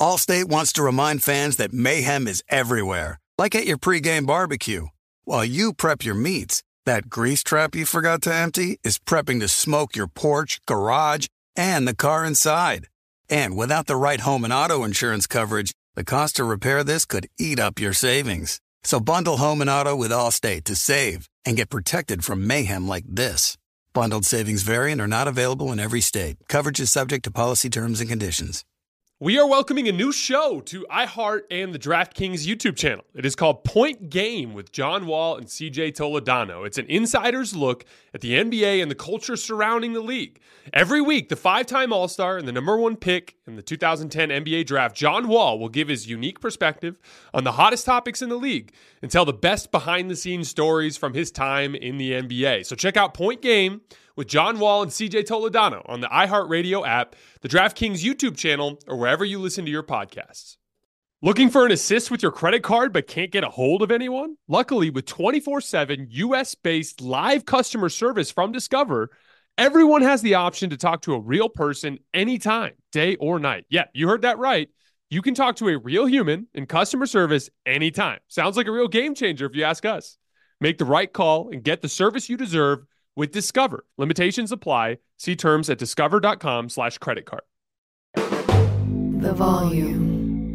Allstate wants to remind fans that mayhem is everywhere, like at your pregame barbecue. While you prep your meats, that grease trap you forgot to empty is prepping to smoke your porch, garage, and the car inside. And without the right home and auto insurance coverage, the cost to repair this could eat up your savings. So bundle home and auto with Allstate to save and get protected from mayhem like this. Bundled savings vary and are not available in every state. Coverage is subject to policy terms and conditions. We are welcoming a new show to iHeart and the DraftKings YouTube channel. It is called Point Game with John Wall and CJ Toledano. It's an insider's look at the NBA and the culture surrounding the league. Every week, the five-time All-Star and the number one pick in the 2010 NBA draft, John Wall, will give his unique perspective on the hottest topics in the league and tell the best behind-the-scenes stories from his time in the NBA. So check out Point Game with John Wall and CJ Toledano on the iHeartRadio app, the DraftKings YouTube channel, or wherever you listen to your podcasts. Looking for an assist with your credit card but can't get a hold of anyone? Luckily, with 24/7 U.S.-based live customer service from Discover, everyone has the option to talk to a real person anytime, day or night. Yeah, you heard that right. You can talk to a real human in customer service anytime. Sounds like a real game changer if you ask us. Make the right call and get the service you deserve with Discover. Limitations apply. See terms at discover.com/creditcard. The Volume.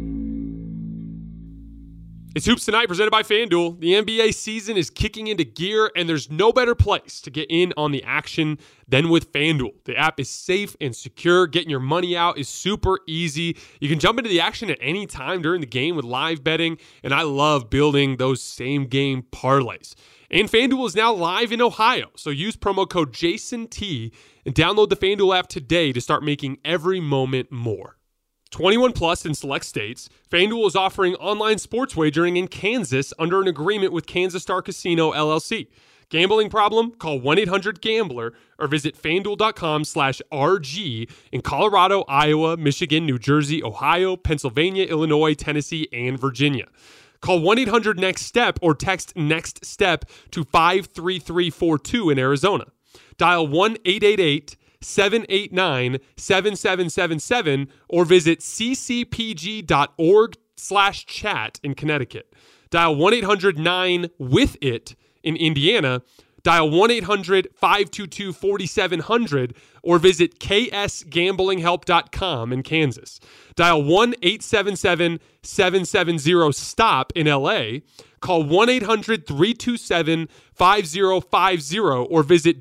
It's Hoops Tonight presented by FanDuel. The NBA season is kicking into gear, and there's no better place to get in on the action than with FanDuel. The app is safe and secure. Getting your money out is super easy. You can jump into the action at any time during the game with live betting, and I love building those same-game parlays. And FanDuel is now live in Ohio, so use promo code JASONT and download the FanDuel app today to start making every moment more. 21 plus in select states. FanDuel is offering online sports wagering in Kansas under an agreement with Kansas Star Casino, LLC. Gambling problem? Call 1-800-GAMBLER or visit FanDuel.com/RG in Colorado, Iowa, Michigan, New Jersey, Ohio, Pennsylvania, Illinois, Tennessee, and Virginia. Call 1-800-NEXT-STEP or text NEXT STEP to 53342 in Arizona. Dial 1-888-789-7777 or visit ccpg.org/chat in Connecticut. Dial 1-800-9-WITH-IT in Indiana. Dial 1-800-522-4700 or visit ksgamblinghelp.com in Kansas. Dial 1-877-770-STOP in LA. Call 1-800-327-5050 or visit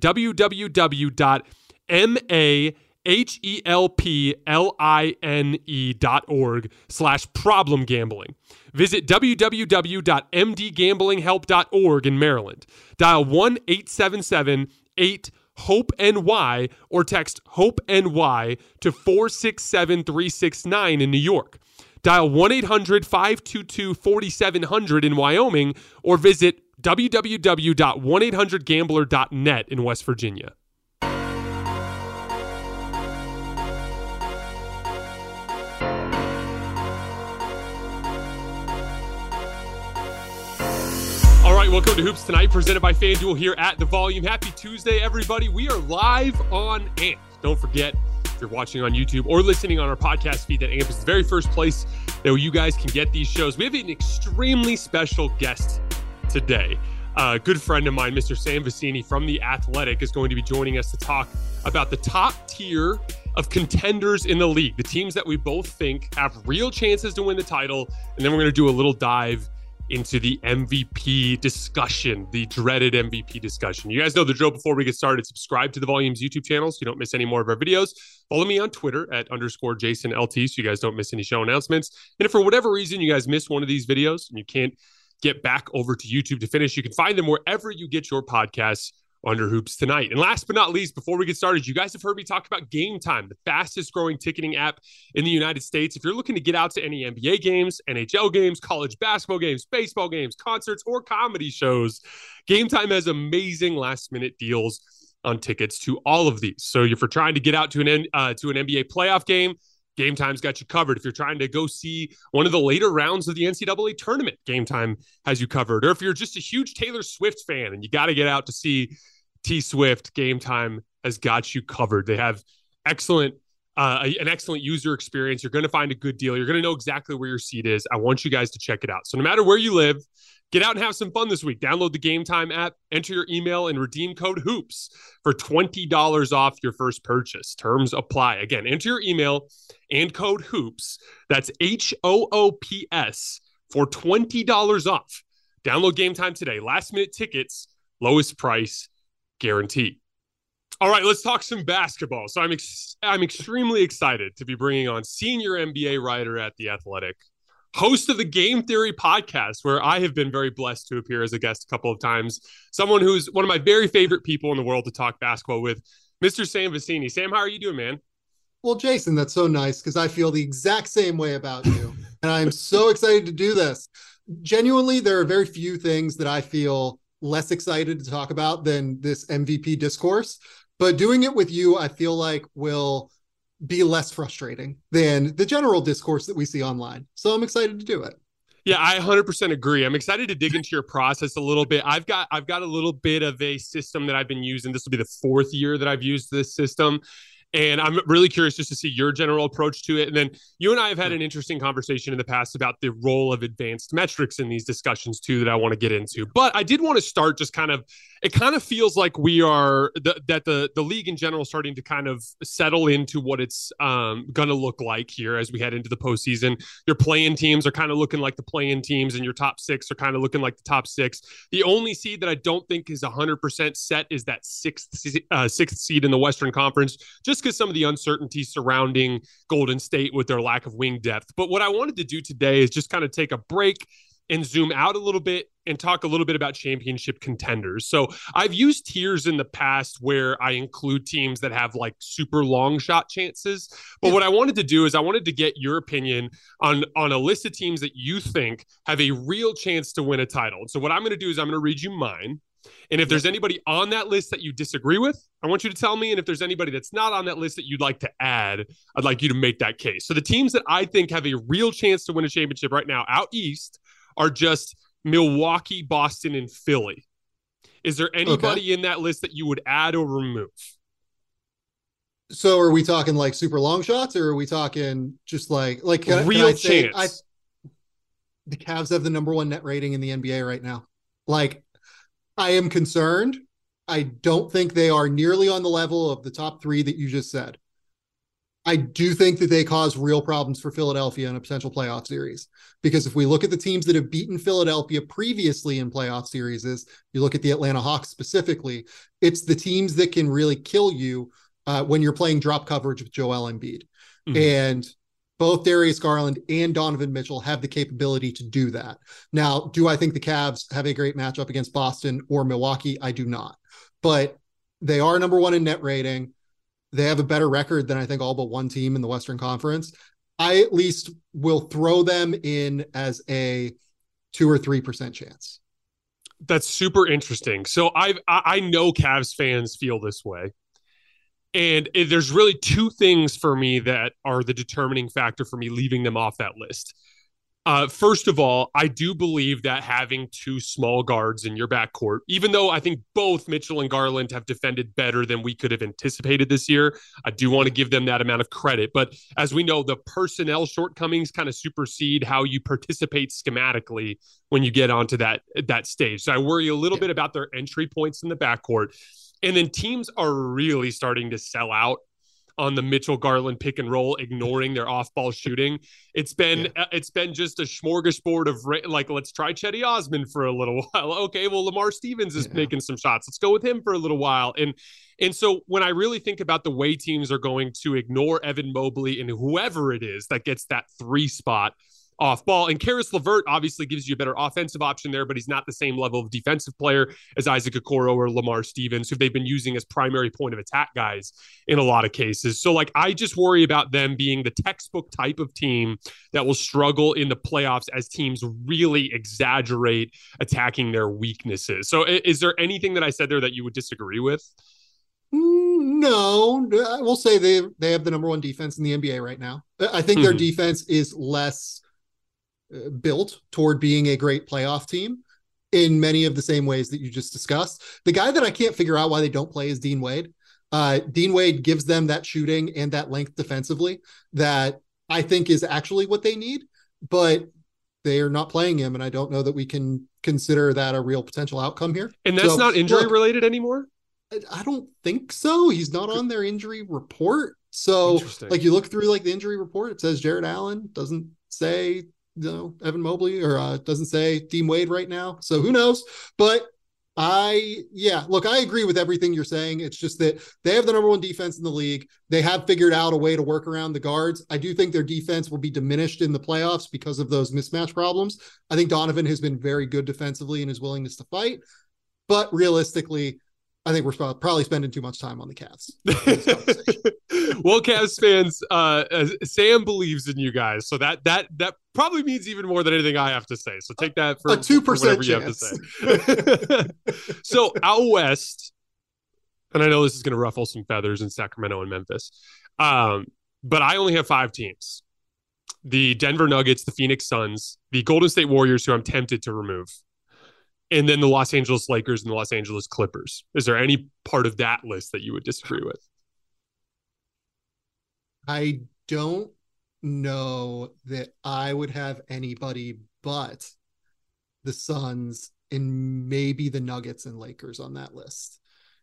www.mahelline.org/problem-gambling. Visit www.mdgamblinghelp.org in Maryland. Dial 1-877-8-HOPE-NY or text HOPE-NY to 467-369 in New York. Dial 1-800-522-4700 in Wyoming or visit www.1800gambler.net in West Virginia. All right, welcome to Hoops Tonight, presented by FanDuel here at The Volume. Happy Tuesday, everybody. We are live on AMP. Don't forget, if you're watching on YouTube or listening on our podcast feed, that AMP is the very first place that you guys can get these shows. We have an extremely special guest today. A good friend of mine, Mr. Sam Vecenie from The Athletic, is going to be joining us to talk about the top tier of contenders in the league, the teams that we both think have real chances to win the title, and then we're going to do a little dive into the MVP discussion, the dreaded MVP discussion. You guys know the drill. Before we get started, subscribe to the Volume's YouTube channel so you don't miss any more of our videos. Follow me on Twitter at _JasonLT so you guys don't miss any show announcements. And if for whatever reason you guys miss one of these videos and you can't get back over to YouTube to finish, you can find them wherever you get your podcasts under Hoops Tonight. And last but not least, before we get started, you guys have heard me talk about Game Time, the fastest growing ticketing app in the United States. If you're looking to get out to any NBA games, NHL games, college basketball games, baseball games, concerts, or comedy shows, Game Time has amazing last minute deals on tickets to all of these. So if you're trying to get out to an NBA playoff game, Game Time's got you covered. If you're trying to go see one of the later rounds of the NCAA tournament, Game Time has you covered. Or if you're just a huge Taylor Swift fan and you got to get out to see T Swift, Game Time has got you covered. They have excellent an excellent user experience. You're going to find a good deal. You're going to know exactly where your seat is. I want you guys to check it out. So no matter where you live, get out and have some fun this week. Download the Game Time app, enter your email, and redeem code HOOPS for $20 off your first purchase. Terms apply. Again, enter your email and code HOOPS. That's HOOPS for $20 off. Download Game Time today. Last minute tickets, lowest price guarantee. All right, let's talk some basketball. So I'm extremely excited to be bringing on senior NBA writer at The Athletic, host of the Game Theory podcast, where I have been very blessed to appear as a guest a couple of times. Someone who's one of my very favorite people in the world to talk basketball with, Mr. Sam Vecenie. Sam, how are you doing, man? Well, Jason, that's so nice because I feel the exact same way about you. And I'm so excited to do this. Genuinely, there are very few things that I feel less excited to talk about than this MVP discourse. But doing it with you, I feel like will be less frustrating than the general discourse that we see online. So I'm excited to do it. Yeah, I 100% agree. I'm excited to dig into your process a little bit. I've got a little bit of a system that I've been using. This will be the 4th year that I've used this system. And I'm really curious just to see your general approach to it. And then you and I have had an interesting conversation in the past about the role of advanced metrics in these discussions too, that I want to get into. But I did want to start just it kind of feels like we are, that the league in general is starting to kind of settle into what it's going to look like here as we head into the postseason. Your play-in teams are kind of looking like the play-in teams, and your top 6 are kind of looking like the top 6. The only seed that I don't think is 100% set is that sixth seed in the Western Conference, just because some of the uncertainty surrounding Golden State with their lack of wing depth. But what I wanted to do today is just kind of take a break and zoom out a little bit and talk a little bit about championship contenders. So I've used tiers in the past where I include teams that have like super long shot chances. But what I wanted to do is I wanted to get your opinion on a list of teams that you think have a real chance to win a title. So what I'm going to do is I'm going to read you mine. And if there's anybody on that list that you disagree with, I want you to tell me. And if there's anybody that's not on that list that you'd like to add, I'd like you to make that case. So the teams that I think have a real chance to win a championship right now out east are just Milwaukee, Boston, and Philly. Is there anybody in that list that you would add or remove? So are we talking like super long shots, or are we talking just like real chance? The Cavs have the #1 net rating in the NBA right now. Like, I am concerned. I don't think they are nearly on the level of the top 3 that you just said. I do think that they cause real problems for Philadelphia in a potential playoff series, because if we look at the teams that have beaten Philadelphia previously in playoff series, you look at the Atlanta Hawks specifically, it's the teams that can really kill you when you're playing drop coverage with Joel Embiid. Mm-hmm. And both Darius Garland and Donovan Mitchell have the capability to do that. Now, do I think the Cavs have a great matchup against Boston or Milwaukee? I do not. But they are #1 in net rating. They have a better record than I think all but one team in the Western Conference. I at least will throw them in as a 2 or 3% chance. That's super interesting. So I know Cavs fans feel this way. And there's really 2 things for me that are the determining factor for me leaving them off that list. First of all, I do believe that having 2 small guards in your backcourt, even though I think both Mitchell and Garland have defended better than we could have anticipated this year, I do want to give them that amount of credit. But as we know, the personnel shortcomings kind of supersede how you participate schematically when you get onto that stage. So I worry a little bit about their entry points in the backcourt. And then teams are really starting to sell out on the Mitchell Garland pick and roll, ignoring their off-ball shooting. It's been just a smorgasbord of like, let's try Cedi Osman for a little while. Okay, well, Lamar Stevens is making some shots. Let's go with him for a little while. And so when I really think about the way teams are going to ignore Evan Mobley and whoever it is that gets that 3 spot off ball, and Karis LeVert obviously gives you a better offensive option there, but he's not the same level of defensive player as Isaac Okoro or Lamar Stevens, who they've been using as primary point of attack guys in a lot of cases. So like, I just worry about them being the textbook type of team that will struggle in the playoffs as teams really exaggerate attacking their weaknesses. So is there anything that I said there that you would disagree with? No, I will say they have the #1 defense in the NBA right now. I think their defense is less built toward being a great playoff team in many of the same ways that you just discussed. The guy that I can't figure out why they don't play is Dean Wade. Dean Wade gives them that shooting and that length defensively that I think is actually what they need, but they are not playing him. And I don't know that we can consider that a real potential outcome here. And that's not injury related anymore? I don't think so. He's not on their injury report. So like you look through like the injury report, it says Jared Allen, doesn't say, Evan Mobley, or doesn't say Dean Wade right now. So who knows? But I agree with everything you're saying. It's just that they have the number one defense in the league. They have figured out a way to work around the guards. I do think their defense will be diminished in the playoffs because of those mismatch problems. I think Donovan has been very good defensively in his willingness to fight, but realistically, I think we're probably spending too much time on the Cavs. Well, Cavs fans, Sam believes in you guys, so that probably means even more than anything I have to say. So take that for a 2% you have to say. So out west, and I know this is going to ruffle some feathers in Sacramento and Memphis, but I only have 5 teams: the Denver Nuggets, the Phoenix Suns, the Golden State Warriors, who I'm tempted to remove, and then the Los Angeles Lakers and the Los Angeles Clippers. Is there any part of that list that you would disagree with? I don't know that I would have anybody but the Suns and maybe the Nuggets and Lakers on that list.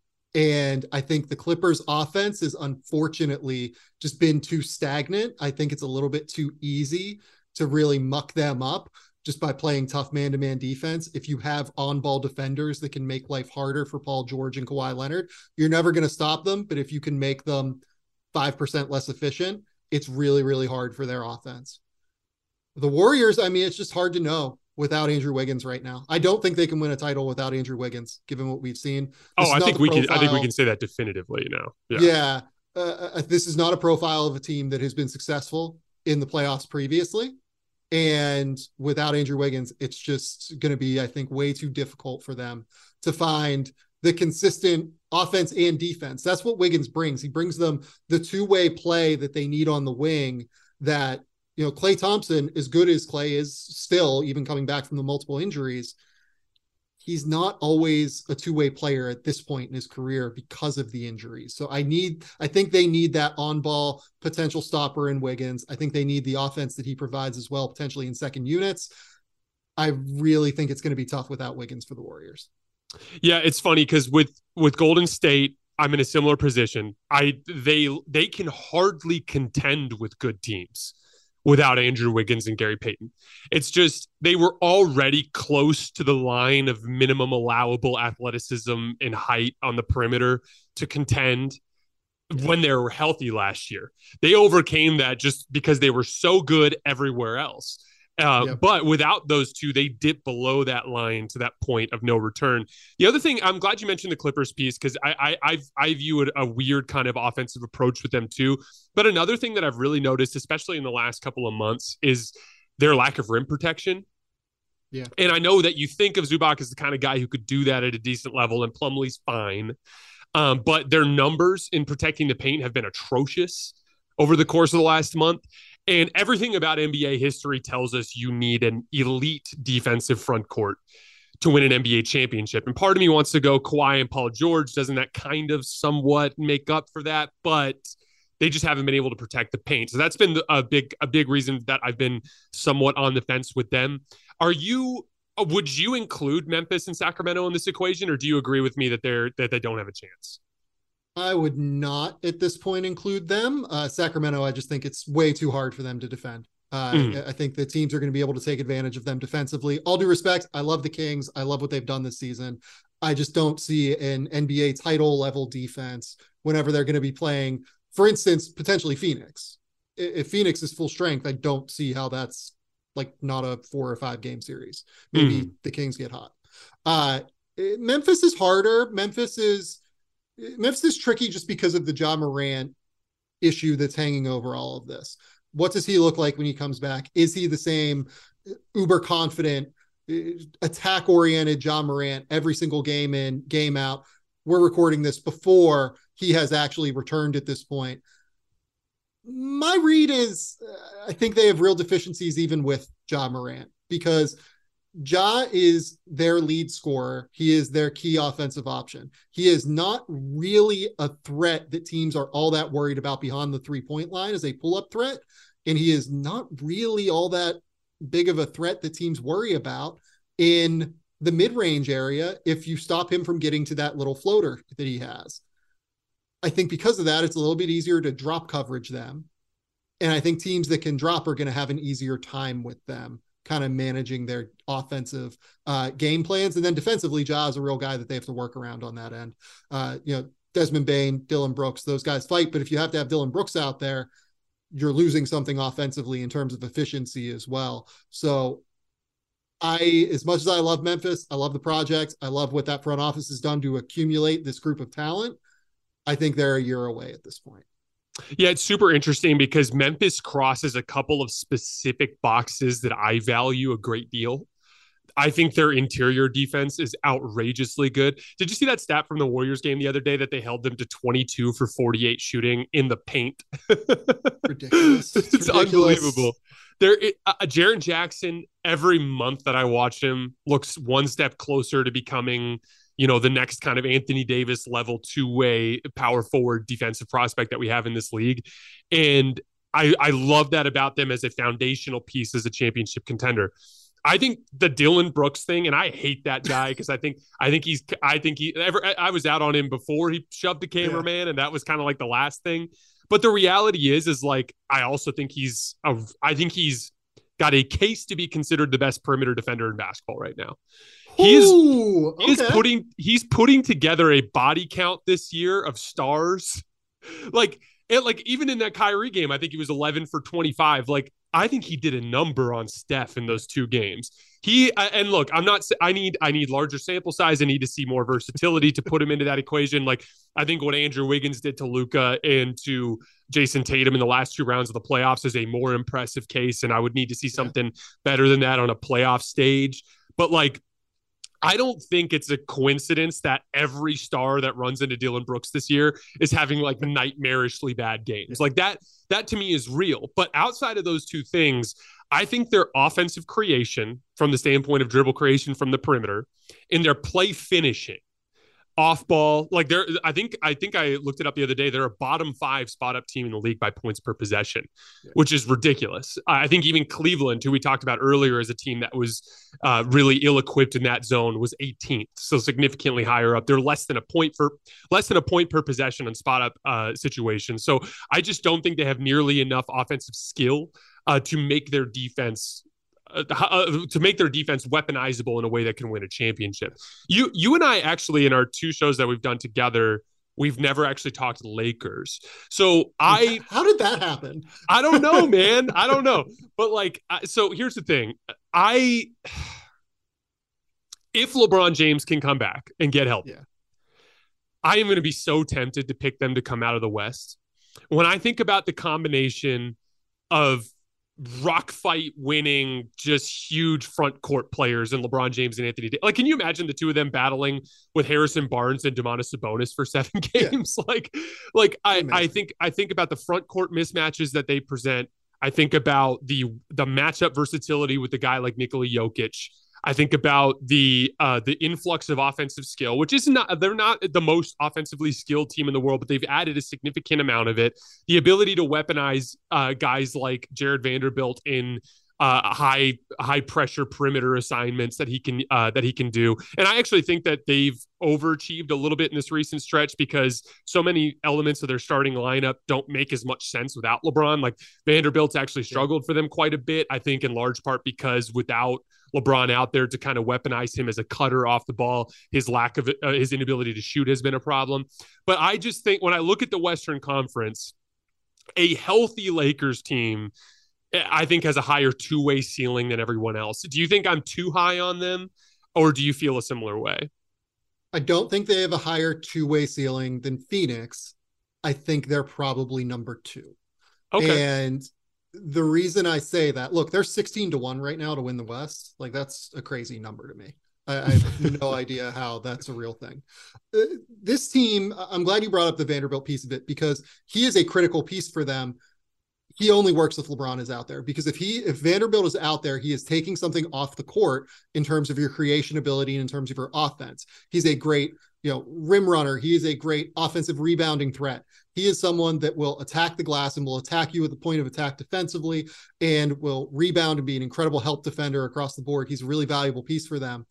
And I think the Clippers offense has unfortunately just been too stagnant. I think it's a little bit too easy to really muck them up just by playing tough man-to-man defense. If you have on-ball defenders that can make life harder for Paul George and Kawhi Leonard, you're never going to stop them. But if you can make them 5% less efficient, it's really, really hard for their offense. The Warriors, I mean, it's just hard to know without Andrew Wiggins right now. I don't think they can win a title without Andrew Wiggins, given what we've seen. I think we can say that definitively now. Yeah. This is not a profile of a team that has been successful in the playoffs previously. And without Andrew Wiggins, it's just going to be, I think, way too difficult for them to find the consistent offense and defense. That's what Wiggins brings. He brings them the two-way play that they need on the wing that, Klay Thompson, as good as Klay is still, even coming back from the multiple injuries, he's not always a two-way player at this point in his career because of the injuries. So I think they need that on-ball potential stopper in Wiggins. I think they need the offense that he provides as well, potentially in second units. I really think it's going to be tough without Wiggins for the Warriors. Yeah, it's funny because with Golden State, I'm in a similar position. They can hardly contend with good teams without Andrew Wiggins and Gary Payton. It's just they were already close to the line of minimum allowable athleticism and height on the perimeter to contend when they were healthy last year. They overcame that just because they were so good everywhere else. But without those two, they dip below that line to that point of no return. The other thing, I'm glad you mentioned the Clippers piece because I view it a weird kind of offensive approach with them too. But another thing that I've really noticed, especially in the last couple of months, is their lack of rim protection. Yeah. And I know that you think of Zubac as the kind of guy who could do that at a decent level, and Plumlee's fine. But their numbers in protecting the paint have been atrocious over the course of the last month. And everything about NBA history tells us you need an elite defensive front court to win an NBA championship. And part of me wants to go Kawhi and Paul George. Doesn't that kind of somewhat make up for that? But they just haven't been able to protect the paint. So that's been a big reason that I've been somewhat on the fence with them. Would you include Memphis and Sacramento in this equation, or do you agree with me that they don't have a chance? I would not at this point include them. Sacramento, I just think it's way too hard for them to defend. I think the teams are going to be able to take advantage of them defensively. All due respect, I love the Kings. I love what they've done this season. I just don't see an NBA title level defense whenever they're going to be playing, for instance, potentially Phoenix. If Phoenix is full strength, I don't see how that's like not a 4 or 5 game series. Maybe the Kings get hot. Memphis is harder. Memphis is tricky just because of the Ja Morant issue that's hanging over all of this. What does he look like when he comes back? Is he the same uber confident, attack-oriented Ja Morant every single game in, game out? We're recording this before he has actually returned at this point. My read is I think they have real deficiencies even with Ja Morant, because Ja is their lead scorer. He is their key offensive option. He is not really a threat that teams are all that worried about beyond the 3-point line as a pull-up threat. And he is not really all that big of a threat that teams worry about in the mid-range area if you stop him from getting to that little floater that he has. I think because of that, it's a little bit easier to drop coverage them. And I think teams that can drop are going to have an easier time with them kind of managing their offensive game plans. And then defensively, Ja is a real guy that they have to work around on that end. Desmond Bane, Dillon Brooks, those guys fight. But if you have to have Dillon Brooks out there, you're losing something offensively in terms of efficiency as well. So as much as I love Memphis, I love the project, I love what that front office has done to accumulate this group of talent. I think they're a year away at this point. Yeah, it's super interesting because Memphis crosses a couple of specific boxes that I value a great deal. I think their interior defense is outrageously good. Did you see that stat from the Warriors game the other day that they held them to 22 for 48 shooting in the paint? Ridiculous. It's unbelievable. Jaren Jackson, every month that I watch him, looks one step closer to becoming, the next kind of Anthony Davis level two-way power forward defensive prospect that we have in this league. And I love that about them as a foundational piece as a championship contender. I think the Dillon Brooks thing, and I hate that guy because I was out on him before he shoved the cameraman, and that was kind of like the last thing. But the reality is like, I also think he's got a case to be considered the best perimeter defender in basketball right now. He's putting together a body count this year of stars. Like even in that Kyrie game, I think he was 11 for 25. Like, I think he did a number on Steph in those two games. And look, I need larger sample size. I need to see more versatility to put him into that equation. Like, I think what Andrew Wiggins did to Luka and to Jason Tatum in the last two rounds of the playoffs is a more impressive case. And I would need to see something better than that on a playoff stage. But like, I don't think it's a coincidence that every star that runs into Dillon Brooks this year is having like nightmarishly bad games. Like that to me is real. But outside of those two things, I think their offensive creation from the standpoint of dribble creation from the perimeter and their play finishing off ball, like I think I looked it up the other day. They're a bottom 5 spot up team in the league by points per possession, which is ridiculous. I think even Cleveland, who we talked about earlier as a team that was really ill-equipped in that zone, was 18th, so significantly higher up. They're less than a point per possession on spot up situations. So I just don't think they have nearly enough offensive skill to make their defense weaponizable in a way that can win a championship. You and I actually, in our 2 shows that we've done together, we've never actually talked Lakers. So how did that happen? I don't know, man. I don't know. But like, so here's the thing. If LeBron James can come back and get healthy, I am going to be so tempted to pick them to come out of the West. When I think about the combination of rock fight winning, just huge front court players and LeBron James and Anthony Davis. Like, can you imagine the two of them battling with Harrison Barnes and Domantas Sabonis for 7 games? Yeah. I think about the front court mismatches that they present. I think about the matchup versatility with the guy like Nikola Jokic. I think about the influx of offensive skill, which is they're not the most offensively skilled team in the world, but they've added a significant amount of it. The ability to weaponize guys like Jared Vanderbilt in high pressure perimeter assignments that he can do. And I actually think that they've overachieved a little bit in this recent stretch because so many elements of their starting lineup don't make as much sense without LeBron. Like, Vanderbilt's actually struggled for them quite a bit, I think in large part because without LeBron out there to kind of weaponize him as a cutter off the ball, his lack of his inability to shoot has been a problem. But I just think when I look at the Western Conference, a healthy Lakers team, I think, has a higher two-way ceiling than everyone else. Do you think I'm too high on them, or do you feel a similar way? I don't think they have a higher two-way ceiling than Phoenix. I think they're probably number 2. Okay. And the reason I say that, look, they're 16-1 right now to win the West. Like, that's a crazy number to me. I have no idea how that's a real thing. This team, I'm glad you brought up the Vanderbilt piece of it because he is a critical piece for them. he only works if LeBron is out there, because if Vanderbilt is out there, he is taking something off the court in terms of your creation ability and in terms of your offense. He's a great, rim runner. He is a great offensive rebounding threat. He is someone that will attack the glass and will attack you at the point of attack defensively and will rebound and be an incredible help defender across the board. He's a really valuable piece for them.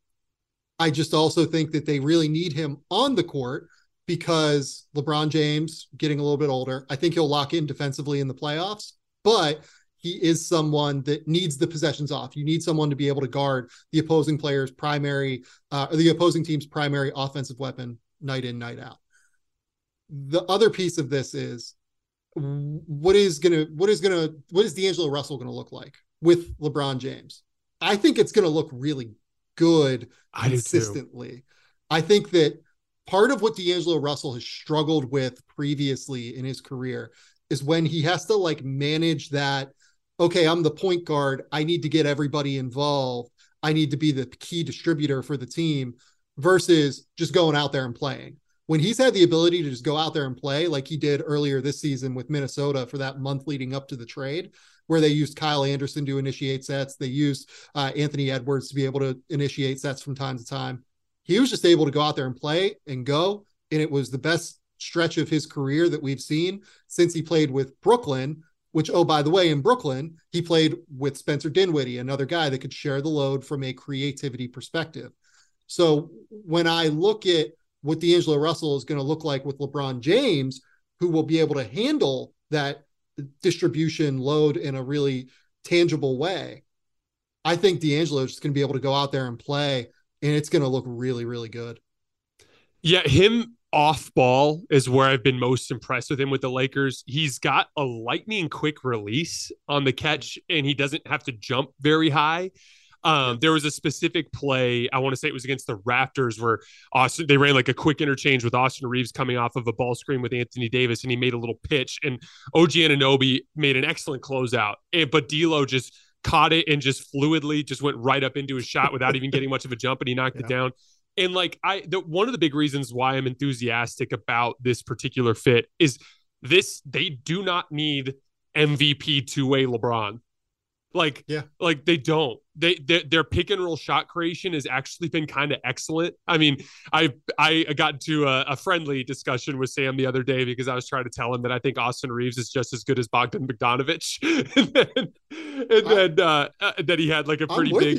I just also think that they really need him on the court because LeBron James getting a little bit older. I think he'll lock in defensively in the playoffs, but he is someone that needs the possessions off. You need someone to be able to guard the opposing player's primary, or the opposing team's primary offensive weapon night in, night out. The other piece of this is what is D'Angelo Russell going to look like with LeBron James? I think it's going to look really good consistently. I think that part of what D'Angelo Russell has struggled with previously in his career is when he has to manage that, okay, I'm the point guard, I need to get everybody involved, I need to be the key distributor for the team, versus just going out there and playing. When he's had the ability to just go out there and play like he did earlier this season with Minnesota for that month leading up to the trade, where they used Kyle Anderson to initiate sets, they used Anthony Edwards to be able to initiate sets from time to time. He was just able to go out there and play and go. And it was the best stretch of his career that we've seen since he played with Brooklyn, which, oh, by the way, in Brooklyn, he played with Spencer Dinwiddie, another guy that could share the load from a creativity perspective. So when I look at what D'Angelo Russell is going to look like with LeBron James, who will be able to handle that distribution load in a really tangible way, I think D'Angelo is just going to be able to go out there and play, and it's going to look really, really good. Yeah, him off ball is where I've been most impressed with him with the Lakers. He's got a lightning quick release on the catch, and he doesn't have to jump very high. There was a specific play, I want to say it was against the Raptors, where they ran a quick interchange with Austin Reeves coming off of a ball screen with Anthony Davis, and he made a little pitch, and OG Anunoby made an excellent closeout. But D'Lo just caught it and just fluidly just went right up into his shot without even getting much of a jump, and he knocked it down. And one of the big reasons why I'm enthusiastic about this particular fit is they do not need MVP two-way LeBron. They don't. Their pick and roll shot creation has actually been kind of excellent. I mean, I got into a friendly discussion with Sam the other day because I was trying to tell him that I think Austin Reeves is just as good as Bogdan Bogdanović, and then he had a pretty big.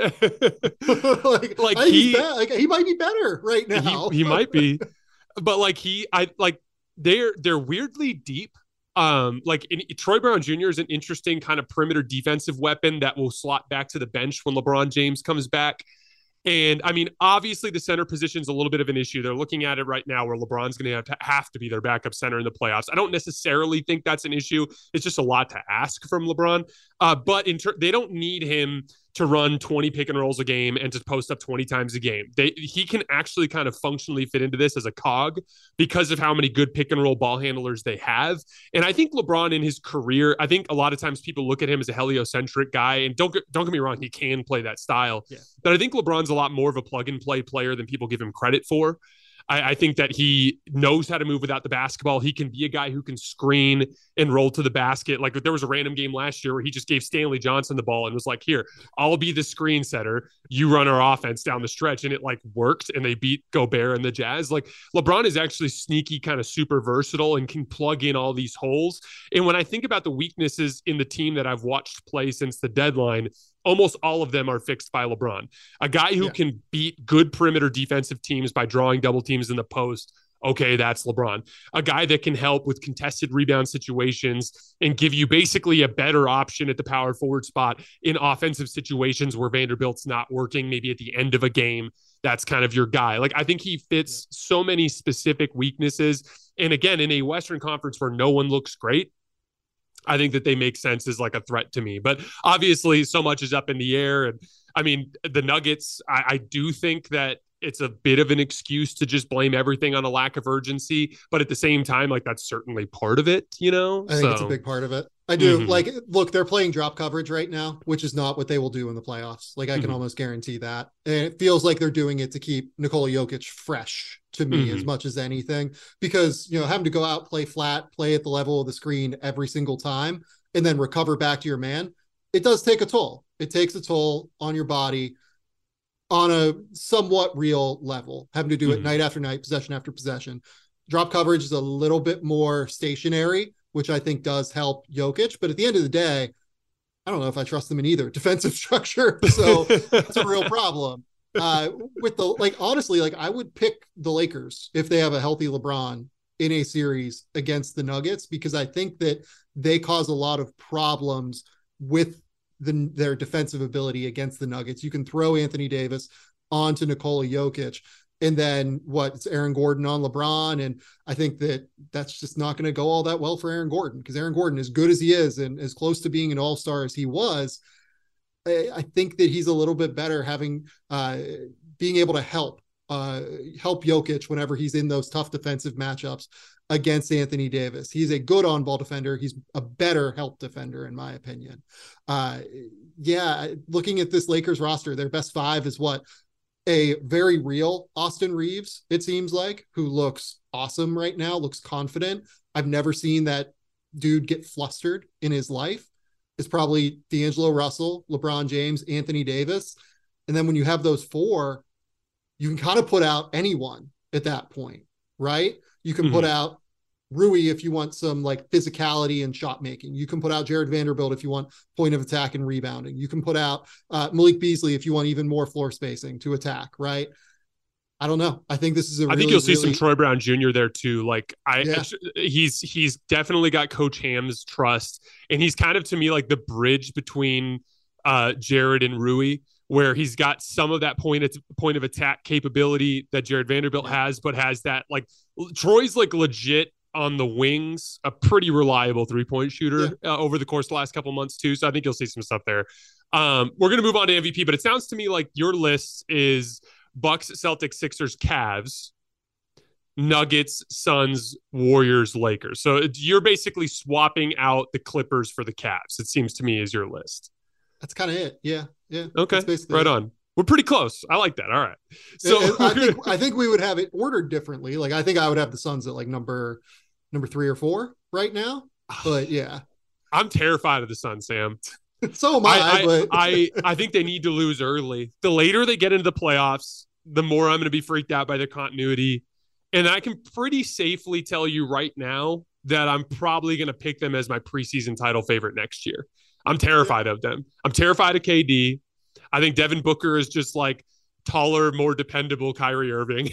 He might be better right now. He might be, but they're weirdly deep. Troy Brown Jr. is an interesting kind of perimeter defensive weapon that will slot back to the bench when LeBron James comes back. And I mean, obviously the center position is a little bit of an issue. They're looking at it right now where LeBron's going to have to be their backup center in the playoffs. I don't necessarily think that's an issue. It's just a lot to ask from LeBron. But they don't need him to run 20 pick and rolls a game and to post up 20 times a game. He can actually kind of functionally fit into this as a cog because of how many good pick and roll ball handlers they have. And I think LeBron in his career, I think a lot of times people look at him as a heliocentric guy, and don't get me wrong, he can play that style. Yeah. But I think LeBron's a lot more of a plug and play player than people give him credit for. I think that he knows how to move without the basketball. He can be a guy who can screen and roll to the basket. There was a random game last year where he just gave Stanley Johnson the ball and was like, here, I'll be the screen setter. You run our offense down the stretch. And it worked, and they beat Gobert and the Jazz. LeBron is actually sneaky, kind of super versatile and can plug in all these holes. And when I think about the weaknesses in the team that I've watched play since the deadline, almost all of them are fixed by LeBron. A guy who can beat good perimeter defensive teams by drawing double teams in the post. Okay, that's LeBron. A guy that can help with contested rebound situations and give you basically a better option at the power forward spot in offensive situations where Vanderbilt's not working, maybe at the end of a game. That's kind of your guy. I think he fits so many specific weaknesses. And again, in a Western Conference where no one looks great, I think that they make sense as a threat to me. But obviously so much is up in the air. And I mean, the Nuggets, I do think that it's a bit of an excuse to just blame everything on a lack of urgency. But at the same time, that's certainly part of it, I think it's a big part of it. I do. Like, look, they're playing drop coverage right now, which is not what they will do in the playoffs. Like, I can almost guarantee that. And it feels like they're doing it to keep Nikola Jokic fresh to me as much as anything, because, you know, having to go out, play flat, play at the level of the screen every single time, and then recover back to your man, it does take a toll. It takes a toll on your body on a somewhat real level, having to do it night after night, possession after possession. Drop coverage is a little bit more stationary, which I think does help Jokic. But at the end of the day, I don't know if I trust them in either defensive structure. So that's a real problem. With the, like, honestly, like, I would pick the Lakers if they have a healthy LeBron in a series against the Nuggets, because I think that they cause a lot of problems with their defensive ability against the Nuggets. You can throw Anthony Davis onto Nikola Jokic, and then it's Aaron Gordon on LeBron. And I think that that's just not going to go all that well for Aaron Gordon, because Aaron Gordon, as good as he is and as close to being an all-star as he was, I think that he's a little bit better having being able to help Jokic whenever he's in those tough defensive matchups against Anthony Davis. He's a good on-ball defender. He's a better help defender, in my opinion. Looking at this Lakers roster, their best five is a very real Austin Reeves, it seems like, who looks awesome right now, looks confident. I've never seen that dude get flustered in his life. It's probably D'Angelo Russell, LeBron James, Anthony Davis. And then when you have those four, you can kind of put out anyone at that point, right? You can put out Rui if you want some like physicality and shot making. You can put out Jared Vanderbilt if you want point of attack and rebounding. You can put out Malik Beasley if you want even more floor spacing to attack, right? I don't know. I think this is I think you'll see some Troy Brown Jr. there too. Like he's definitely got Coach Ham's trust, and he's kind of, to me, like the bridge between Jared and Rui, where he's got some of that point of attack capability that Jared Vanderbilt has, but has that, like, Troy's like legit on the wings, a pretty reliable 3-point shooter over the course of the last couple months too. So I think you'll see some stuff there. We're going to move on to MVP, but it sounds to me like your list is Bucks, Celtics, Sixers, Cavs, Nuggets, Suns, Warriors, Lakers. So you're basically swapping out the Clippers for the Cavs, it seems to me, is your list. That's kind of it. Yeah. Okay. Right on. We're pretty close. I like that. All right. So I think we would have it ordered differently. Like, I think I would have the Suns at like number 3 or 4 right now. But yeah, I'm terrified of the Suns, Sam. So am I. I think they need to lose early. The later they get into the playoffs, the more I'm going to be freaked out by their continuity. And I can pretty safely tell you right now that I'm probably going to pick them as my preseason title favorite next year. I'm terrified of them. I'm terrified of KD. I think Devin Booker is just like taller, more dependable Kyrie Irving.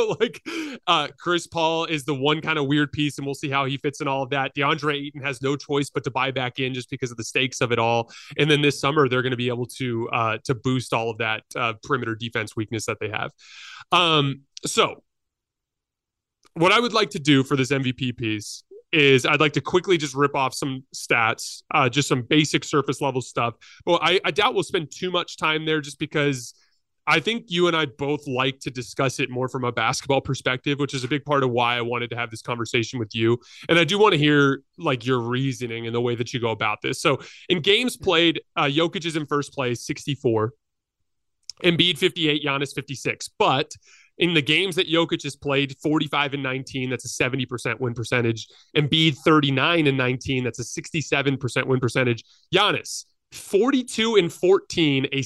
Chris Paul is the one kind of weird piece, and we'll see how he fits in all of that. DeAndre Ayton has no choice but to buy back in just because of the stakes of it all. And then this summer, they're going to be able to boost all of that perimeter defense weakness that they have. So what I would like to do for this MVP piece is I'd like to quickly just rip off some stats, just some basic surface level stuff. Well, I doubt we'll spend too much time there, just because I think you and I both like to discuss it more from a basketball perspective, which is a big part of why I wanted to have this conversation with you. And I do want to hear like your reasoning and the way that you go about this. So in games played, Jokic is in first place, 64. Embiid 58, Giannis 56. But in the games that Jokic has played, 45-19, that's a 70% win percentage. Embiid 39-19, that's a 67% win percentage. Giannis 42-14, a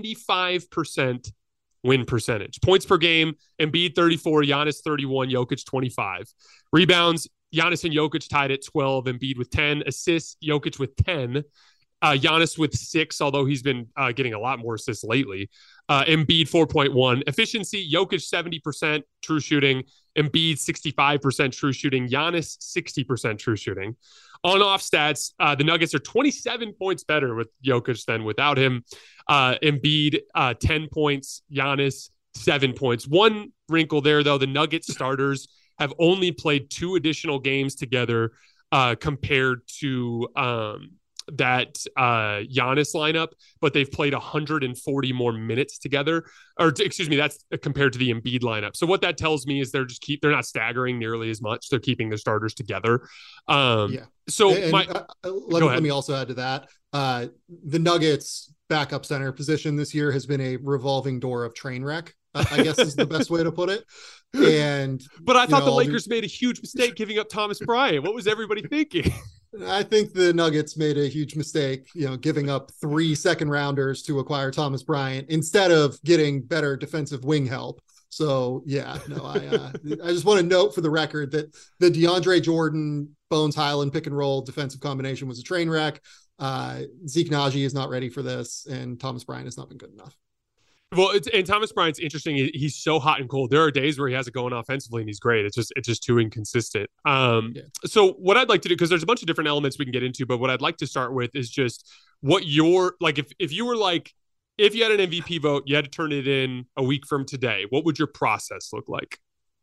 75% win percentage. Points per game, Embiid 34, Giannis 31, Jokic 25. Rebounds, Giannis and Jokic tied at 12, Embiid with 10. Assists, Jokic with 10. Giannis with 6, although he's been getting a lot more assists lately. Embiid 4.1. Efficiency, Jokic 70% true shooting. Embiid 65% true shooting. Giannis 60% true shooting. On-off stats, the Nuggets are 27 points better with Jokic than without him. Embiid 10 points. Giannis 7 points. One wrinkle there, though, the Nuggets starters have only played 2 additional games together compared to Giannis lineup, but they've played 140 more minutes together. Excuse me, that's compared to the Embiid lineup. So what that tells me is they're not staggering nearly as much. They're keeping their starters together. So let me also add to that. The Nuggets backup center position this year has been a revolving door of train wreck, I guess is the best way to put it. But I thought the Lakers made a huge mistake giving up Thomas Bryant. What was everybody thinking? I think the Nuggets made a huge mistake, giving up 3 second rounders to acquire Thomas Bryant instead of getting better defensive wing help. So I just want to note for the record that the DeAndre Jordan, Bones Highland pick and roll defensive combination was a train wreck. Zeke Naji is not ready for this, and Thomas Bryant has not been good enough. Well, and Thomas Bryant's interesting. He's so hot and cold. There are days where he has it going offensively and he's great. It's just too inconsistent. So what I'd like to do, because there's a bunch of different elements we can get into, but what I'd like to start with is just what your, like, if you were like, if you had an MVP vote, you had to turn it in a week from today, what would your process look like?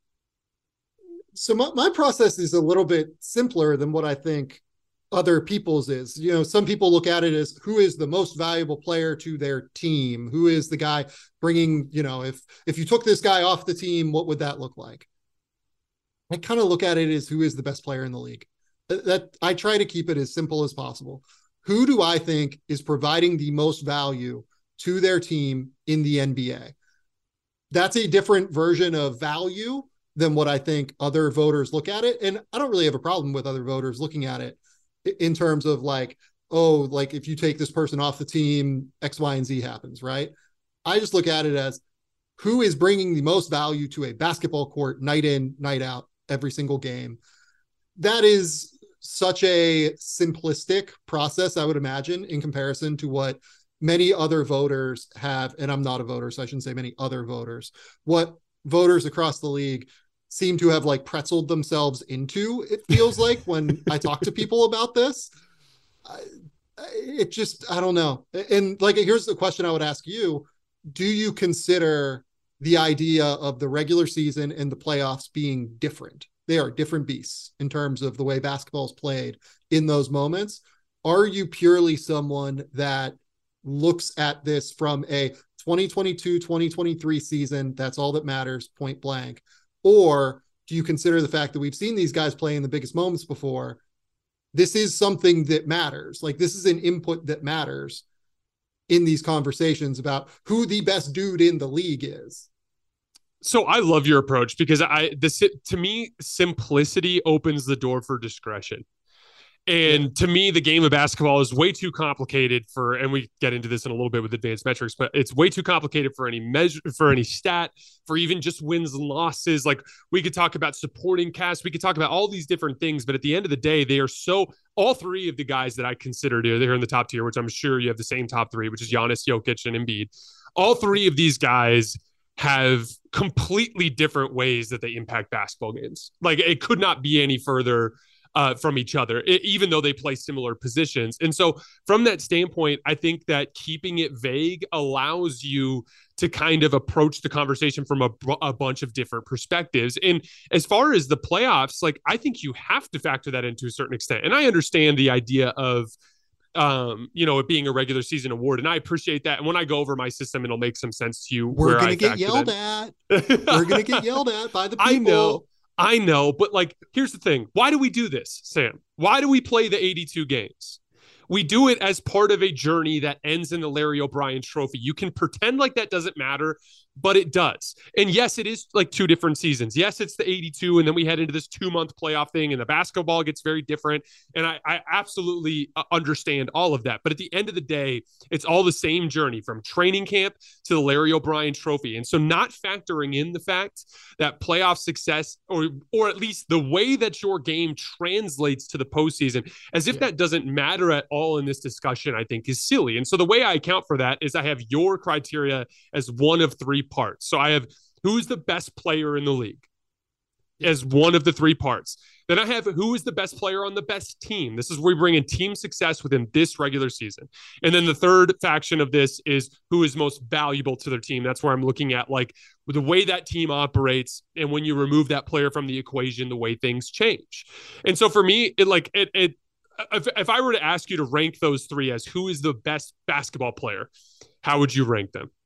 So my process is a little bit simpler than what I think other people's is. Some people look at it as who is the most valuable player to their team, who is the guy bringing, if you took this guy off the team, what would that look like? I kind of look at it as who is the best player in the league. That I try to keep it as simple as possible. Who do I think is providing the most value to their team in the NBA? That's a different version of value than what I think other voters look at it. And I don't really have a problem with other voters looking at it in terms of if you take this person off the team, X, Y, and Z happens, right? I just look at it as who is bringing the most value to a basketball court night in, night out, every single game. That is such a simplistic process, I would imagine, in comparison to what many other voters have. And I'm not a voter, so I shouldn't say many other voters. What voters across the league seem to have pretzeled themselves into, it feels like, when I talk to people about this. I don't know. And here's the question I would ask you. Do you consider the idea of the regular season and the playoffs being different? They are different beasts in terms of the way basketball is played in those moments. Are you purely someone that looks at this from a 2022-2023 season, that's all that matters, point blank? Or do you consider the fact that we've seen these guys play in the biggest moments before? This is something that matters. This is an input that matters in these conversations about who the best dude in the league is. So I love your approach because to me, simplicity opens the door for discretion. And to me, the game of basketball is way too complicated and we get into this in a little bit with advanced metrics, but it's way too complicated for any measure, for any stat, for even just wins and losses. We could talk about supporting cast. We could talk about all these different things, but at the end of the day, all three of the guys that I consider they're in the top tier, which I'm sure you have the same top three, which is Giannis, Jokic, and Embiid. All three of these guys have completely different ways that they impact basketball games. It could not be any further from each other, even though they play similar positions. And so from that standpoint, I think that keeping it vague allows you to kind of approach the conversation from a bunch of different perspectives. And as far as the playoffs, I think you have to factor that into a certain extent. And I understand the idea of, it being a regular season award. And I appreciate that. And when I go over my system, it'll make some sense to you. We're going to get yelled at. We're going to get yelled at by the people. I know, but here's the thing. Why do we do this, Sam? Why do we play the 82 games? We do it as part of a journey that ends in the Larry O'Brien trophy. You can pretend like that doesn't matter, but it does. And yes, it is 2 different seasons. Yes, it's the 82, and then we head into this 2-month playoff thing, and the basketball gets very different. And I absolutely understand all of that. But at the end of the day, it's all the same journey from training camp to the Larry O'Brien trophy. And so not factoring in the fact that playoff success, or at least the way that your game translates to the postseason, as if that doesn't matter at all in this discussion, I think is silly. And so the way I account for that is I have your criteria as one of 3 parts. So I have who's the best player in the league as one of the 3 parts. Then I have who is the best player on the best team. This is where we bring in team success within this regular season. And then the third faction of this is who is most valuable to their team. That's where I'm looking at the way that team operates. And when you remove that player from the equation, the way things change. And so for me, if I were to ask you to rank those three as who is the best basketball player, how would you rank them?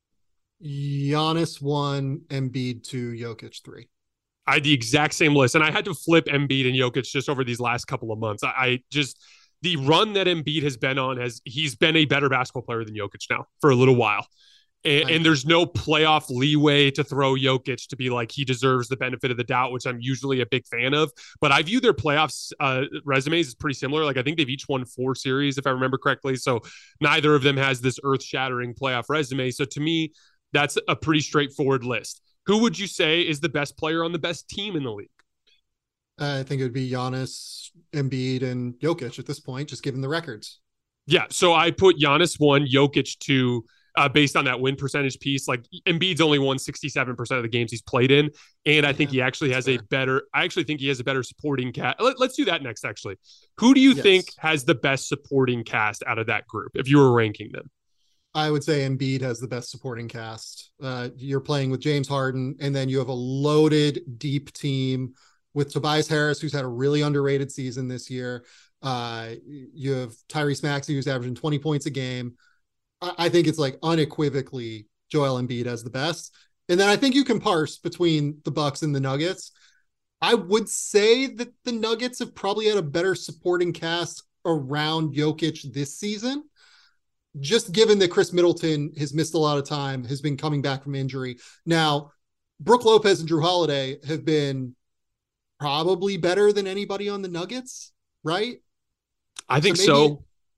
Giannis 1, Embiid 2, Jokic 3. I had the exact same list, and I had to flip Embiid and Jokic just over these last couple of months. I just the run that Embiid has been on he's been a better basketball player than Jokic now for a little while. And there's no playoff leeway to throw Jokic to be like he deserves the benefit of the doubt, which I'm usually a big fan of. But I view their playoffs resumes as pretty similar. Like I think they've each won 4 series, if I remember correctly. So neither of them has this earth-shattering playoff resume. So to me, that's a pretty straightforward list. Who would you say is the best player on the best team in the league? I think it would be Giannis, Embiid, and Jokic at this point, just given the records. Yeah, so I put Giannis 1, Jokic 2, based on that win percentage piece. Like Embiid's only won 67% of the games he's played in, and I think he actually has a better. I actually think he has a better supporting cast. Let's do that next. Actually, who do you think has the best supporting cast out of that group if you were ranking them? I would say Embiid has the best supporting cast. You're playing with James Harden, and then you have a loaded, deep team with Tobias Harris, who's had a really underrated season this year. You have Tyrese Maxey, who's averaging 20 points a game. I think it's like unequivocally Joel Embiid has the best. And then I think you can parse between the Bucks and the Nuggets. I would say that the Nuggets have probably had a better supporting cast around Jokic this season, just given that Chris Middleton has missed a lot of time, has been coming back from injury. Now, Brook Lopez and Jrue Holiday have been probably better than anybody on the Nuggets, right? I think so.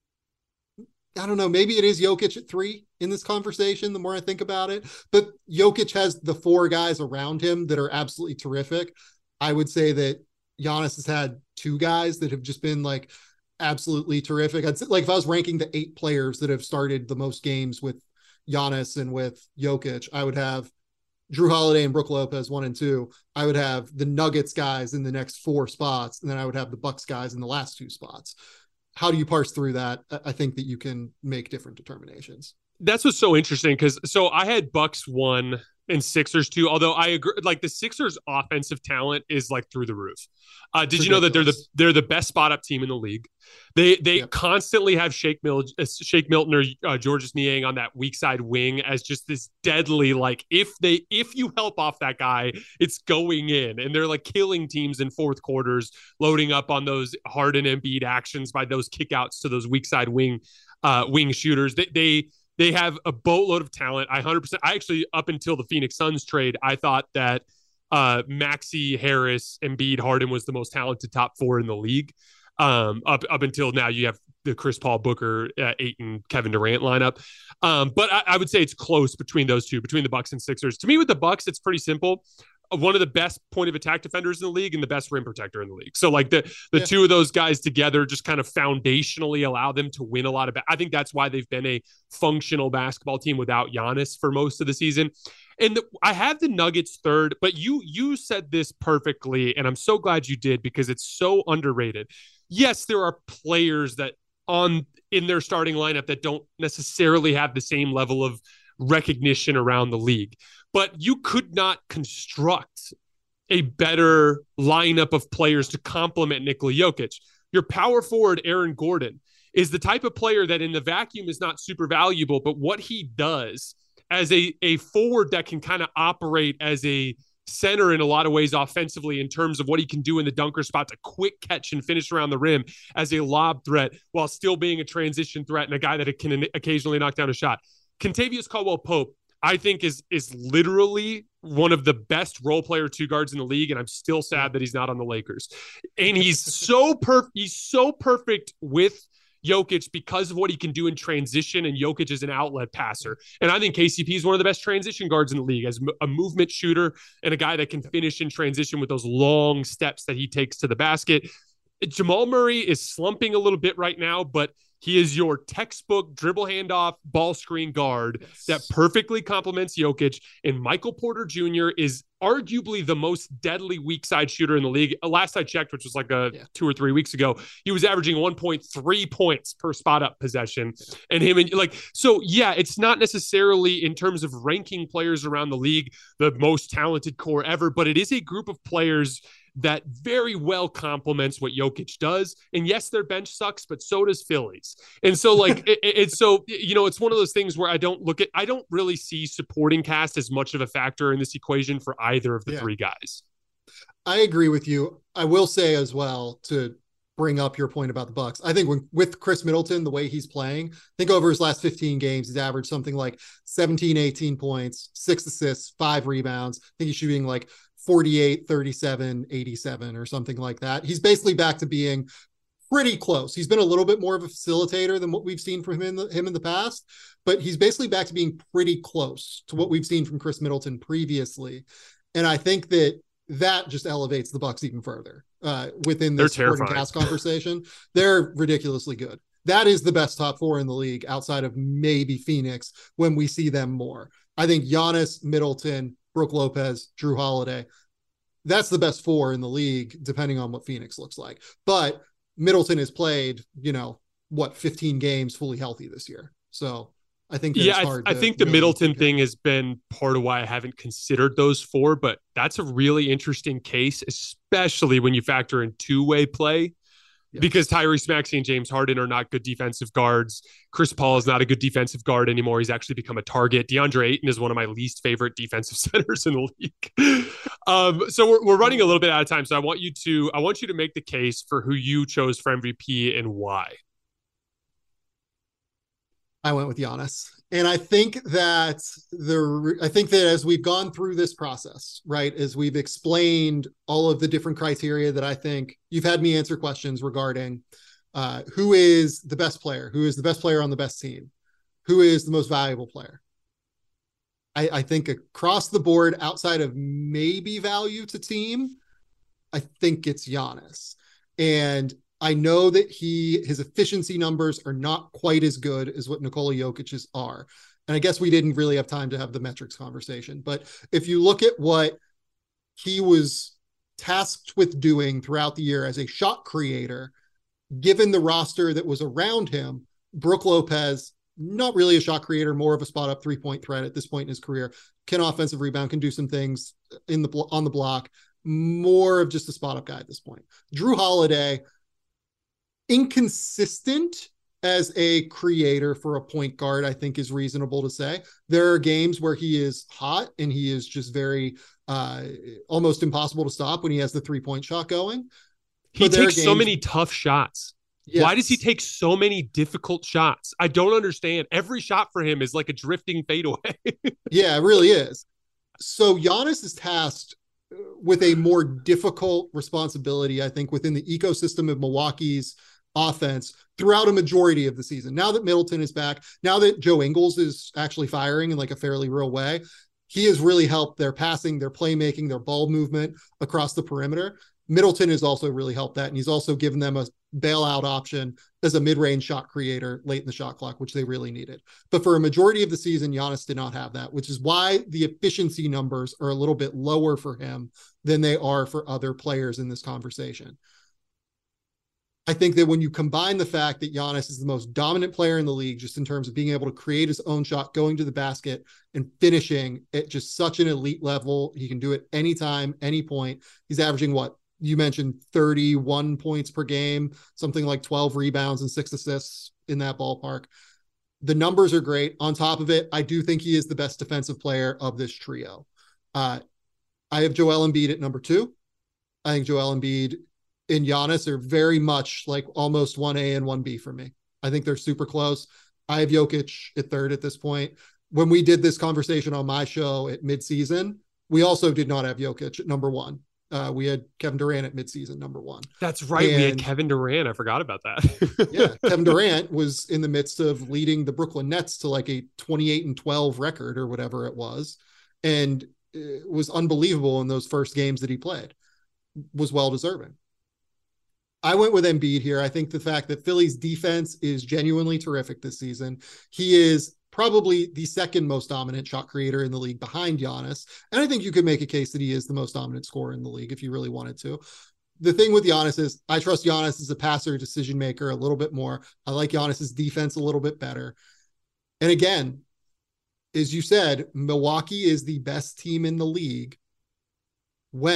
I don't know. Maybe it is Jokic at 3 in this conversation, the more I think about it. But Jokic has the 4 guys around him that are absolutely terrific. I would say that Giannis has had 2 guys that have just been like absolutely terrific. I'd say, like if I was ranking the 8 players that have started the most games with Giannis and with Jokic, I would have Jrue Holiday and Brook Lopez 1 and 2. I would have the Nuggets guys in the next 4 spots, and then I would have the Bucks guys in the last 2 spots. How do you parse through that? I think that you can make different determinations. That's what's so interesting because I had Bucks 1 and Sixers 2, although I agree, like the Sixers offensive talent is like through the roof. Did you know that they're the best spot up team in the league? They constantly have Shake Milton or Georges Niang on that weak side wing as just this deadly, like if you help off that guy, it's going in, and they're like killing teams in fourth quarters, loading up on those Harden and Embiid actions by those kickouts to those weak side wing shooters. They have a boatload of talent. I 100%. I actually, up until the Phoenix Suns trade, I thought that Maxey, Harris, Embiid, Harden was the most talented top 4 in the league. Up until now, you have the Chris Paul, Booker, Ayton, Kevin Durant lineup. But I would say it's close between those two, between the Bucks and Sixers. To me, with the Bucks, it's pretty simple. One of the best point of attack defenders in the league and the best rim protector in the league. So like the two of those guys together just kind of foundationally allow them to win a lot of. I think that's why they've been a functional basketball team without Giannis for most of the season. And I have the Nuggets 3rd, but you said this perfectly, and I'm so glad you did because it's so underrated. Yes, there are players that in their starting lineup that don't necessarily have the same level of recognition around the league, but you could not construct a better lineup of players to complement Nikola Jokic. Your power forward, Aaron Gordon, is the type of player that in the vacuum is not super valuable, but what he does as a forward that can kind of operate as a center in a lot of ways offensively in terms of what he can do in the dunker spot to quick catch and finish around the rim as a lob threat while still being a transition threat and a guy that can occasionally knock down a shot. Kentavious Caldwell-Pope, I think, is literally one of the best role player 2 guards in the league, and I'm still sad that he's not on the Lakers. And he's so perfect with Jokic because of what he can do in transition, and Jokic is an outlet passer. And I think KCP is one of the best transition guards in the league as a movement shooter and a guy that can finish in transition with those long steps that he takes to the basket. Jamal Murray is slumping a little bit right now, but he is your textbook dribble handoff ball screen guard that perfectly complements Jokic. And Michael Porter Jr. is arguably the most deadly weak side shooter in the league. Last I checked, which was like 2 or 3 weeks ago, he was averaging 1.3 points per spot up possession. And it's not necessarily in terms of ranking players around the league, the most talented core ever, but it is a group of players that very well complements what Jokic does. And yes, their bench sucks, but so does Philly's. And so like, it's so, it's one of those things where I don't really see supporting cast as much of a factor in this equation for either of the three guys. I agree with you. I will say as well, to bring up your point about the Bucks, I think with Chris Middleton, the way he's playing, I think over his last 15 games, he's averaged something like 17, 18 points, 6 assists, 5 rebounds. I think he's shooting like 48, 37, 87 or something like that. He's basically back to being pretty close. He's been a little bit more of a facilitator than what we've seen from him in the past, but he's basically back to being pretty close to what we've seen from Chris Middleton previously. And I think that just elevates the Bucks even further within the supporting cast conversation. They're ridiculously good. That is the best top 4 in the league outside of maybe Phoenix when we see them more. I think Giannis, Middleton, Brook Lopez, Jrue Holiday, that's the best 4 in the league, depending on what Phoenix looks like. But Middleton has played, 15 games fully healthy this year. So I think I think the Middleton thing has been part of why I haven't considered those 4, but that's a really interesting case, especially when you factor in two-way play, because Tyrese Maxey and James Harden are not good defensive guards. Chris Paul is not a good defensive guard anymore. He's actually become a target. DeAndre Ayton is one of my least favorite defensive centers in the league. So we're running a little bit out of time. So I want you to make the case for who you chose for MVP and why. I went with Giannis. And I think that as we've gone through this process, right, as we've explained all of the different criteria that I think you've had me answer questions regarding who is the best player, who is the best player on the best team, who is the most valuable player. I think across the board, outside of maybe value to team, I think it's Giannis. And I know that his efficiency numbers are not quite as good as what Nikola Jokic's are. And I guess we didn't really have time to have the metrics conversation. But if you look at what he was tasked with doing throughout the year as a shot creator, given the roster that was around him, Brook Lopez, not really a shot creator, more of a spot up 3-point threat at this point in his career, can offensive rebound, can do some things on the block, more of just a spot up guy at this point. Jrue Holiday, inconsistent as a creator for a point guard, I think is reasonable to say. There are games where he is hot and he is just very almost impossible to stop when he has the 3-point shot going. He takes so many tough shots. Yes. Why does he take so many difficult shots? I don't understand. Every shot for him is like a drifting fadeaway. Yeah, it really is. So Giannis is tasked with a more difficult responsibility, I think, within the ecosystem of Milwaukee's offense throughout a majority of the season. Now that Middleton is back, now that Joe Ingles is actually firing in like a fairly real way, he has really helped their passing, their playmaking, their ball movement across the perimeter. Middleton has also really helped that. And he's also given them a bailout option as a mid-range shot creator late in the shot clock, which they really needed. But for a majority of the season, Giannis did not have that, which is why the efficiency numbers are a little bit lower for him than they are for other players in this conversation. I think that when you combine the fact that Giannis is the most dominant player in the league, just in terms of being able to create his own shot, going to the basket and finishing at just such an elite level, he can do it anytime, any point. He's averaging what you mentioned, 31 points per game, something like 12 rebounds and 6 assists in that ballpark. The numbers are great. On top of it, I do think he is the best defensive player of this trio. I have Joel Embiid at number 2. I think Joel Embiid and Giannis are very much like almost 1A and 1B for me. I think they're super close. I have Jokic at 3rd at this point. When we did this conversation on my show at midseason, we also did not have Jokic at number 1. We had Kevin Durant at midseason, number 1. That's right. We had Kevin Durant. I forgot about that. Yeah. Kevin Durant was in the midst of leading the Brooklyn Nets to like a 28-12 record or whatever it was. And it was unbelievable in those first games that he played. Was well deserving. I went with Embiid here. I think the fact that Philly's defense is genuinely terrific this season. He is probably the second most dominant shot creator in the league behind Giannis. And I think you could make a case that he is the most dominant scorer in the league if you really wanted to. The thing with Giannis is I trust Giannis as a passer, decision maker a little bit more. I like Giannis's defense a little bit better. And again, as you said, Milwaukee is the best team in the league when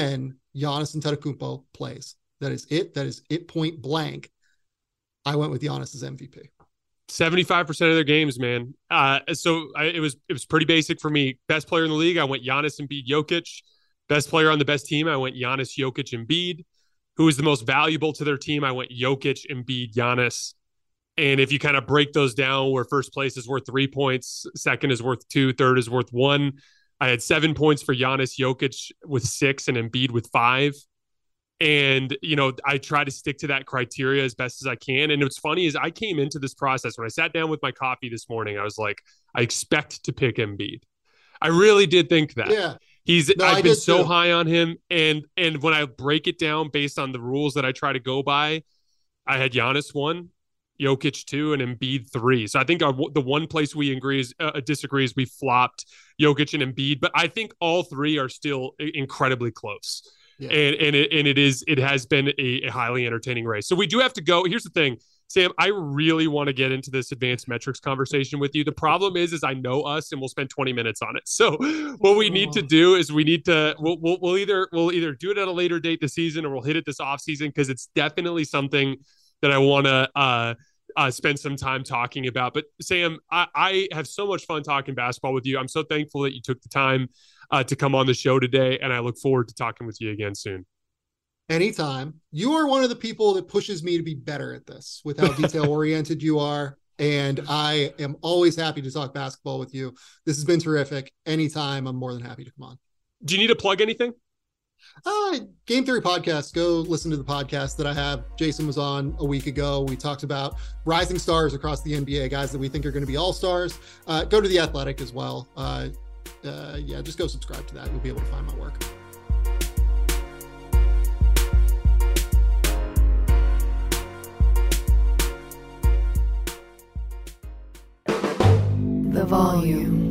Giannis Antetokounmpo plays. That is it. That is it, point blank. I went with Giannis as MVP. 75% of their games, man. It was pretty basic for me. Best player in the league, I went Giannis, Embiid, Jokic. Best player on the best team, I went Giannis, Jokic, Embiid. Who is the most valuable to their team? I went Jokic, Embiid, Giannis. And if you kind of break those down, where first place is worth 3 points, second is worth 2, third is worth 1. I had 7 points for Giannis, Jokic with 6, and Embiid with 5. And, I try to stick to that criteria as best as I can. And what's funny is I came into this process, when I sat down with my coffee this morning, I was like, I expect to pick Embiid. I really did think that. Yeah. I've been so high on him. And when I break it down based on the rules that I try to go by, I had Giannis 1, Jokic 2, and Embiid 3. So I think the one place we disagree is we flopped Jokic and Embiid, but I think all three are still incredibly close. Yeah. And it has been a highly entertaining race. So we do have to go. Here's the thing, Sam, I really want to get into this advanced metrics conversation with you. The problem is I know us, and we'll spend 20 minutes on it. So what we need to do is we'll either do it at a later date this season, or we'll hit it this off season, because it's definitely something that I want to spend some time talking about. But Sam, I have so much fun talking basketball with you. I'm so thankful that you took the time to come on the show today, and I look forward to talking with you again soon. Anytime. You are one of the people that pushes me to be better at this, with how detail-oriented you are, and I am always happy to talk basketball with you. This has been terrific. Anytime, I'm more than happy to come on. Do you need to plug anything? Game Theory Podcast. Go listen to the podcast that I have. Jason was on a week ago. We talked about rising stars across the NBA, guys that we think are going to be all-stars. Go to The Athletic as well. Just go subscribe to that. You'll be able to find my work. The Volume.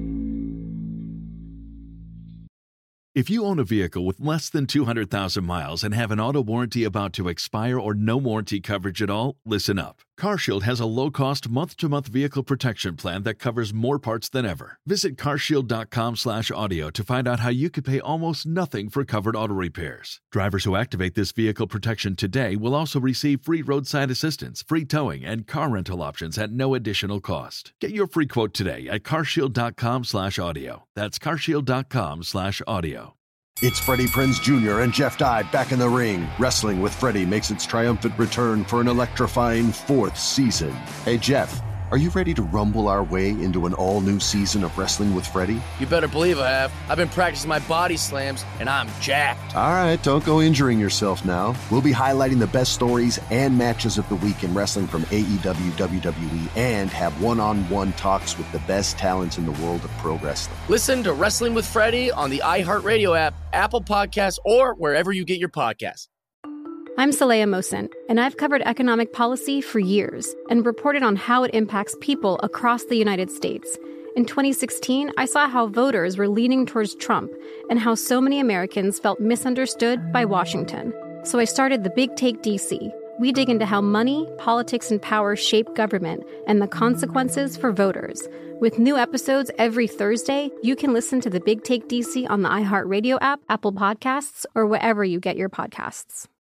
If you own a vehicle with less than 200,000 miles and have an auto warranty about to expire or no warranty coverage at all, listen up. CarShield has a low-cost month-to-month vehicle protection plan that covers more parts than ever. Visit carshield.com/audio to find out how you could pay almost nothing for covered auto repairs. Drivers who activate this vehicle protection today will also receive free roadside assistance, free towing, and car rental options at no additional cost. Get your free quote today at carshield.com/audio. That's carshield.com/audio. It's Freddie Prinze Jr. and Jeff Dye back in the ring. Wrestling with Freddie makes its triumphant return for an electrifying 4th season. Hey, Jeff, are you ready to rumble our way into an all-new season of Wrestling with Freddie? You better believe I have. I've been practicing my body slams, and I'm jacked. All right, don't go injuring yourself now. We'll be highlighting the best stories and matches of the week in wrestling from AEW, WWE, and have one-on-one talks with the best talents in the world of pro wrestling. Listen to Wrestling with Freddie on the iHeartRadio app, Apple Podcasts, or wherever you get your podcasts. I'm Saleha Mohsen, and I've covered economic policy for years and reported on how it impacts people across the United States. In 2016, I saw how voters were leaning towards Trump and how so many Americans felt misunderstood by Washington. So I started The Big Take DC. We dig into how money, politics, and power shape government and the consequences for voters. With new episodes every Thursday, you can listen to The Big Take DC on the iHeartRadio app, Apple Podcasts, or wherever you get your podcasts.